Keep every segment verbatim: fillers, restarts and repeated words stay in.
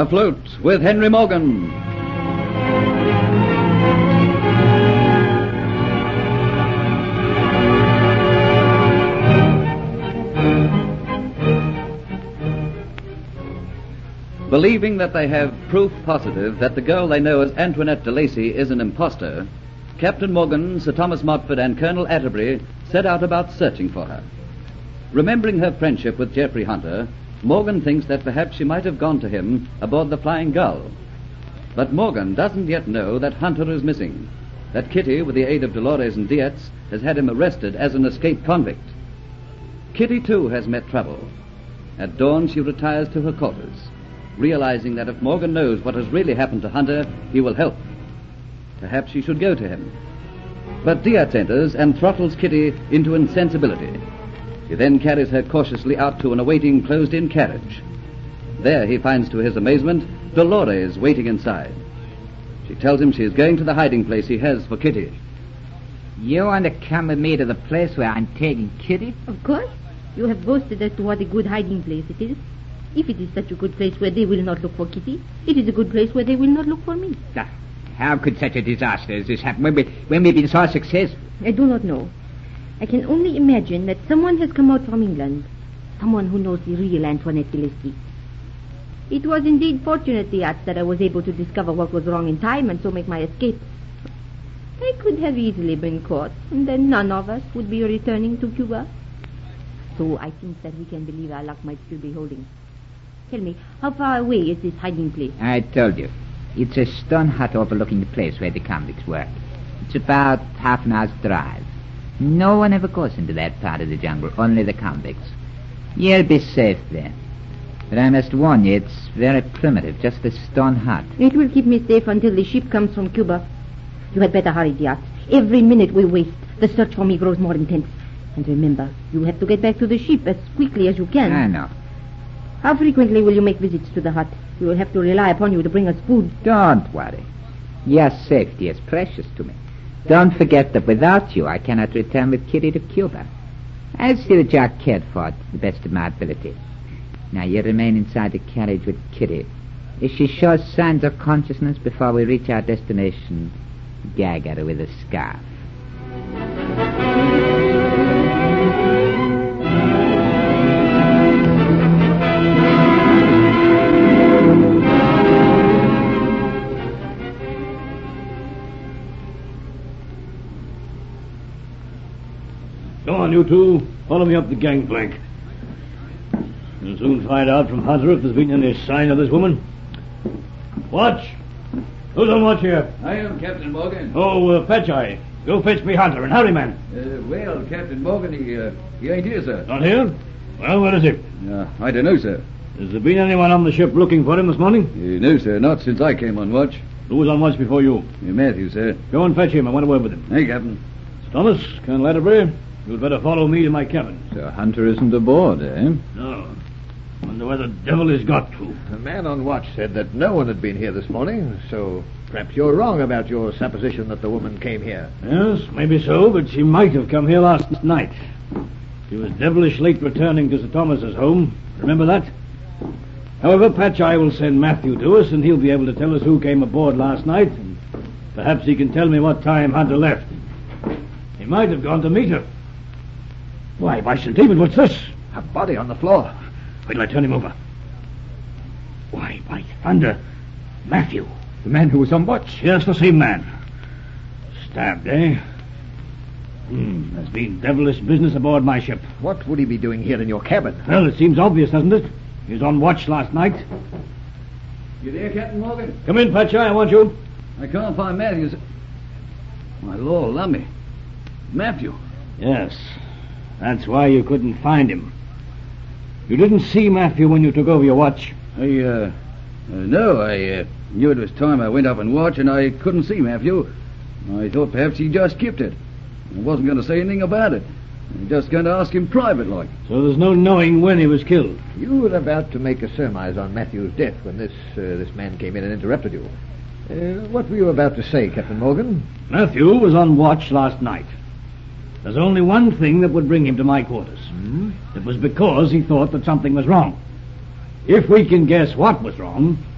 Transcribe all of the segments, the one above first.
Afloat with Henry Morgan. Believing that they have proof positive that the girl they know as Antoinette de Lacy is an impostor, Captain Morgan, Sir Thomas Motford, and Colonel Atterbury set out about searching for her. Remembering her friendship with Geoffrey Hunter, Morgan thinks that perhaps she might have gone to him aboard the Flying Gull. But Morgan doesn't yet know that Hunter is missing, that Kitty, with the aid of Dolores and Dietz, has had him arrested as an escaped convict. Kitty, too, has met trouble. At dawn, she retires to her quarters, realizing that if Morgan knows what has really happened to Hunter, he will help. Perhaps she should go to him. But Dietz enters and throttles Kitty into insensibility. He then carries her cautiously out to an awaiting closed-in carriage. There he finds, to his amazement, Dolores waiting inside. She tells him she is going to the hiding place he has for Kitty. You want to come with me to the place where I'm taking Kitty? Of course. You have boasted as to what a good hiding place it is. If it is such a good place where they will not look for Kitty, it is a good place where they will not look for me. Now, how could such a disaster as this happen when, we, when we've been so successful? I do not know. I can only imagine that someone has come out from England. Someone who knows the real Antoinette de Lacy. It was indeed fortunate, Dietz, that I was able to discover what was wrong in time and so make my escape. I could have easily been caught, and then none of us would be returning to Cuba. So I think that we can believe our luck might still be holding. Tell me, how far away is this hiding place? I told you. It's a stone hut overlooking the place where the convicts work. It's about half an hour's drive. No one ever goes into that part of the jungle, only the convicts. You'll be safe there. But I must warn you, it's very primitive, just a stone hut. It will keep me safe until the ship comes from Cuba. You had better hurry, Dietz. Every minute we waste, the search for me grows more intense. And remember, you have to get back to the ship as quickly as you can. I know. How frequently will you make visits to the hut? We will have to rely upon you to bring us food. Don't worry. Your safety is precious to me. Don't forget that without you, I cannot return with Kitty to Cuba. I'll see that you are cared for to the best of my ability. Now, you remain inside the carriage with Kitty. If she shows signs of consciousness before we reach our destination, gag at her with a scarf. Come on, you two. Follow me up the gangplank. You'll soon find out from Hunter if there's been any sign of this woman. Watch. Who's on watch here? I am Captain Morgan. Oh, uh, Patcheye. Go fetch me Hunter, and hurry, man. Uh, well, Captain Morgan, he, uh, he ain't here, sir. Not here? Well, where is he? Uh, I don't know, sir. Has there been anyone on the ship looking for him this morning? Uh, no, sir, not since I came on watch. Who was on watch before you? Uh, Matthew, sir. Go and fetch him. I want a word with him. Hey, Captain. Sir Thomas, Colonel Atterbury, you'd better follow me to my cabin. So Hunter isn't aboard, eh? No. Wonder where the devil he's got to. The man on watch said that no one had been here this morning, so perhaps you're wrong about your supposition that the woman came here. Yes, maybe so, but she might have come here last night. She was devilish late returning to Sir Thomas's home. Remember that? However, Patcheye will send Matthew to us, and he'll be able to tell us who came aboard last night, and perhaps he can tell me what time Hunter left. He might have gone to meet her. Why, by Saint David, what's this? A body on the floor. Wait till I turn him over. Why, by thunder, Matthew. The man who was on watch. Yes, the same man. Stabbed, eh? Hmm, there's been devilish business aboard my ship. What would he be doing here in your cabin? Well, it seems obvious, doesn't it? He was on watch last night. You there, Captain Morgan? Come in, Patcheye, I want you. I can't find Matthew, sir. My Lord, love me. Matthew. Yes, that's why you couldn't find him. You didn't see Matthew when you took over your watch. I, uh, uh no, I uh, knew it was time I went up and watch, and I couldn't see Matthew. I thought perhaps he just skipped it. I wasn't going to say anything about it. I was just going to ask him private like. So there's no knowing when he was killed. You were about to make a surmise on Matthew's death when this uh, this man came in and interrupted you. Uh, what were you about to say, Captain Morgan? Matthew was on watch last night. There's only one thing that would bring him to my quarters. Hmm? It was because he thought that something was wrong. If we can guess what was wrong,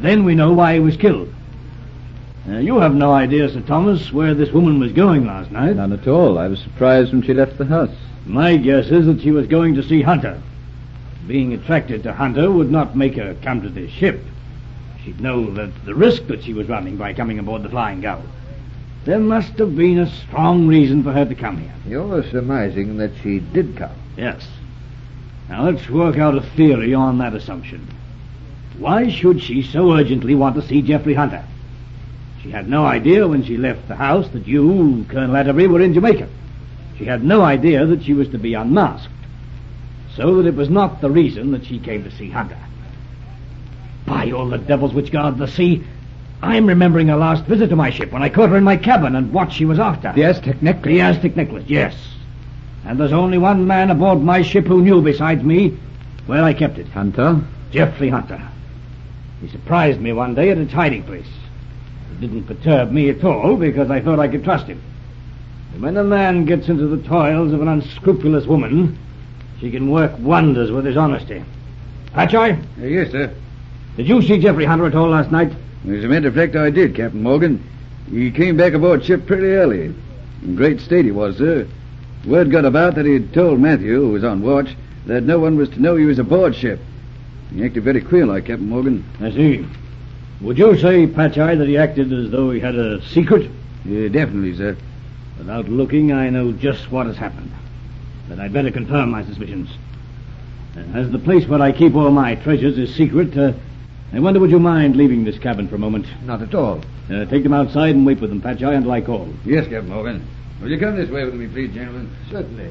Then we know why he was killed. Uh, you have no idea, Sir Thomas, where this woman was going last night. None at all. I was surprised when she left the house. My guess is that she was going to see Hunter. Being attracted to Hunter would not make her come to this ship. She'd know that the risk that she was running by coming aboard the Flying Gull. There must have been a strong reason for her to come here. You're surmising that she did come. Yes. Now let's work out a theory on that assumption. Why should she so urgently want to see Geoffrey Hunter? She had no idea when she left the house that you, Colonel Atterbury, were in Jamaica. She had no idea that she was to be unmasked. So that it was not the reason that she came to see Hunter. By all the devils which guard the sea, I'm remembering her last visit to my ship when I caught her in my cabin and what she was after. The Aztec necklace. The Aztec necklace, yes. And there's only one man aboard my ship who knew besides me where I kept it. Hunter? Geoffrey Hunter. He surprised me one day at its hiding place. It didn't perturb me at all because I thought I could trust him. And when a man gets into the toils of an unscrupulous woman, she can work wonders with his honesty. Patcheye? Uh, yes, sir. Did you see Geoffrey Hunter at all last night? As a matter of fact, I did, Captain Morgan. He came back aboard ship pretty early. In great state he was, sir. Word got about that he had told Matthew, who was on watch, that no one was to know he was aboard ship. He acted very queer like, Captain Morgan. I see. Would you say, Patcheye, that he acted as though he had a secret? Yeah, definitely, sir. Without looking, I know just what has happened. But I'd better confirm my suspicions. Uh, as the place where I keep all my treasures is secret, uh, I wonder would you mind leaving this cabin for a moment? Not at all. Uh, take them outside and wait with them, Patcheye, until I call. Yes, Captain Morgan. Will you come this way with me, please, gentlemen? Certainly.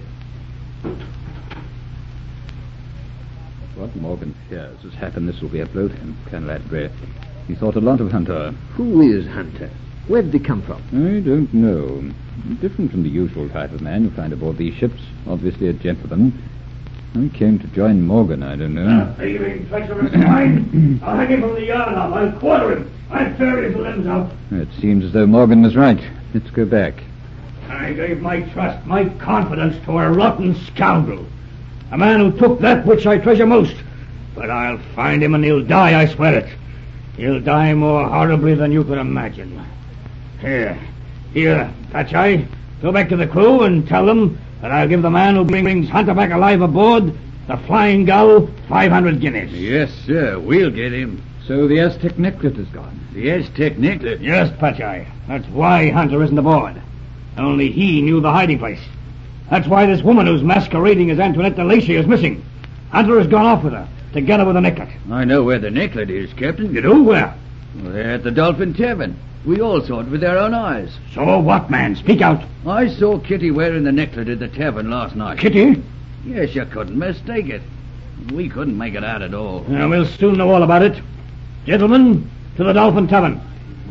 What Morgan fears has happened. This will be a blow to him, Colonel Atterbury. He thought a lot of Hunter. Who is Hunter? Where did he come from? I don't know. Different from the usual type of man you find aboard these ships. Obviously a gentleman. He came to join Morgan, I don't know. Thieving, treacherous swine! I'll hang him from the yarn up. I'll quarter him. I'll tear his limbs out. It seems as though Morgan was right. Let's go back. I gave my trust, my confidence to a rotten scoundrel. A man who took that which I treasure most. But I'll find him and he'll die, I swear it. He'll die more horribly than you could imagine. Here, here, Patcheye, go back to the crew and tell them that I'll give the man who brings Hunter back alive aboard the Flying Gull five hundred guineas. Yes, sir. We'll get him. So the Aztec necklace is gone. The Aztec necklace? Yes, Patcheye. That's why Hunter isn't aboard. Only he knew the hiding place. That's why this woman who's masquerading as Antoinette de Lacy is missing. Hunter has gone off with her, together with the necklet. I know where the necklet is, Captain. You do? Where? Well, they're at the Dolphin Tavern. We all saw it with our own eyes. So what, man? Speak out. I saw Kitty wearing the necklet at the tavern last night. Kitty? Yes, you couldn't mistake it. We couldn't make it out at all. Uh, we'll soon know all about it. Gentlemen, to the Dolphin Tavern.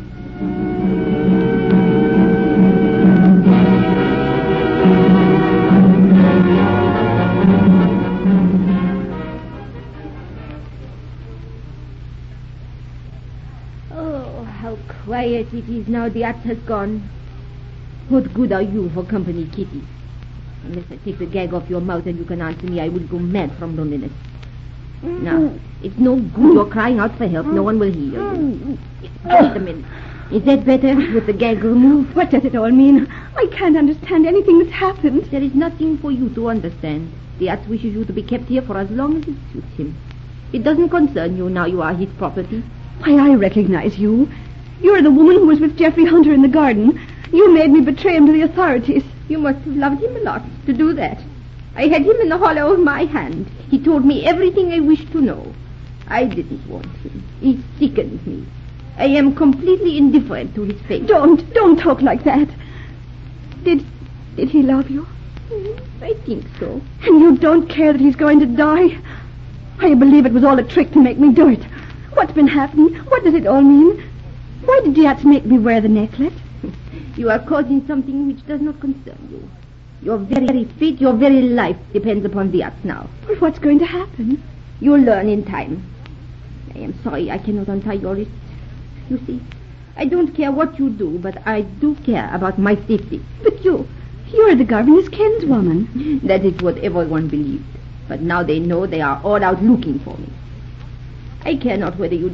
Quiet it is now the axe has gone. What good are you for company, Kitty? Unless I take the gag off your mouth and you can answer me, I will go mad from loneliness. Now, it's no good you're crying out for help. No one will hear you. Just a minute. Is that better with the gag removed? What does it all mean? I can't understand anything that's happened. There is nothing for you to understand. The axe wishes you to be kept here for as long as it suits him. It doesn't concern you now you are his property. Why, I recognize you. You're the woman who was with Geoffrey Hunter in the garden. You made me betray him to the authorities. You must have loved him a lot to do that. I had him in the hollow of my hand. He told me everything I wished to know. I didn't want him. He sickened me. I am completely indifferent to his fate. Don't, don't talk like that. Did, did he love you? I think so. And you don't care that he's going to die? I believe it was all a trick to make me do it. What's been happening? What does it all mean? Why did Diaz make me wear the necklace? You are causing something which does not concern you. Your very fate, your very life depends upon the axe now. But what's going to happen? You'll learn in time. I am sorry I cannot untie your wrist. You see, I don't care what you do, but I do care about my safety. But you, you're the governor's kinswoman. That is what everyone believed. But now they know they are all out looking for me. I care not whether you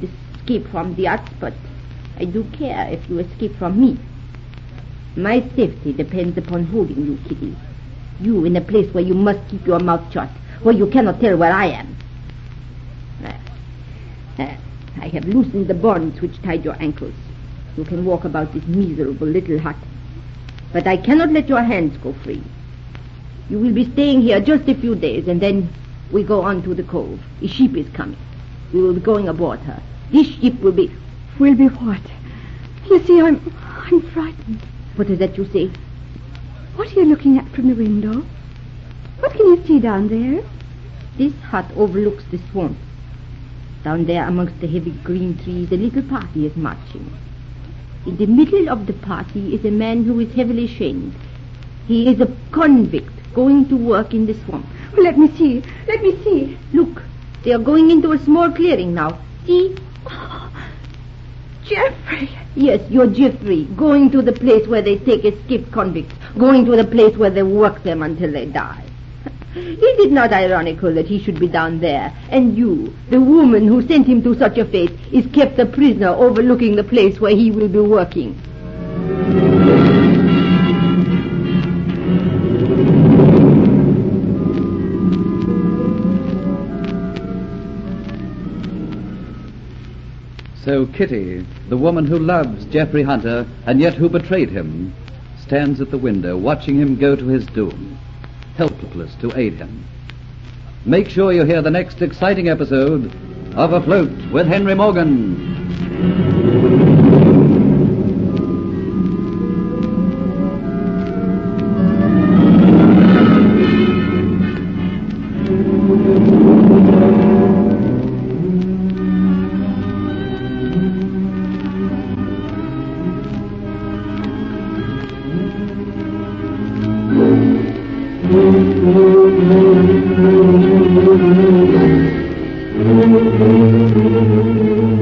escape from the yacht, but I do care if you escape from me. My safety depends upon holding you, Kitty. You in a place where you must keep your mouth shut, where you cannot tell where I am. Ah, ah, I have loosened the bonds which tied your ankles. You can walk about this miserable little hut. But I cannot let your hands go free. You will be staying here just a few days, and then we go on to the cove. A ship is coming. We will be going aboard her. This ship will be... Will be what? You see, I'm... I'm frightened. What is that you say? What are you looking at from the window? What can you see down there? This hut overlooks the swamp. Down there amongst the heavy green trees, a little party is marching. In the middle of the party is a man who is heavily chained. He is a convict going to work in the swamp. Oh, let me see. Let me see. Look, they are going into a small clearing now. See? Oh, Geoffrey. Yes, you're Geoffrey, going to the place where they take escaped convicts, going to the place where they work them until they die. Is it not ironical that he should be down there, and you, the woman who sent him to such a fate, is kept a prisoner overlooking the place where he will be working? So Kitty, the woman who loves Geoffrey Hunter and yet who betrayed him, stands at the window watching him go to his doom, helpless to aid him. Make sure you hear the next exciting episode of Afloat with Henry Morgan. Thank you.